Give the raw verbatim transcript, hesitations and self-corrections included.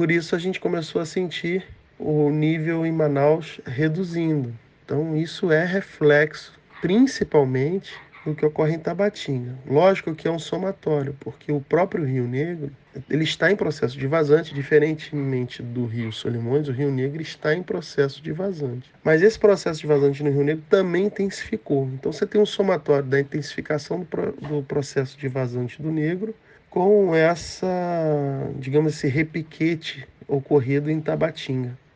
por isso a gente começou a sentir o nível em Manaus reduzindo. Então isso é reflexo, principalmente, do que ocorre em Tabatinga. Lógico que é um somatório, porque o próprio Rio Negro ele está em processo de vazante, diferentemente do Rio Solimões, o Rio Negro está em processo de vazante. Mas esse processo de vazante no Rio Negro também intensificou. Então você tem um somatório da intensificação do, pro, do processo de vazante do Negro com essa, digamos, esse repiquete ocorrido em Tabatinga.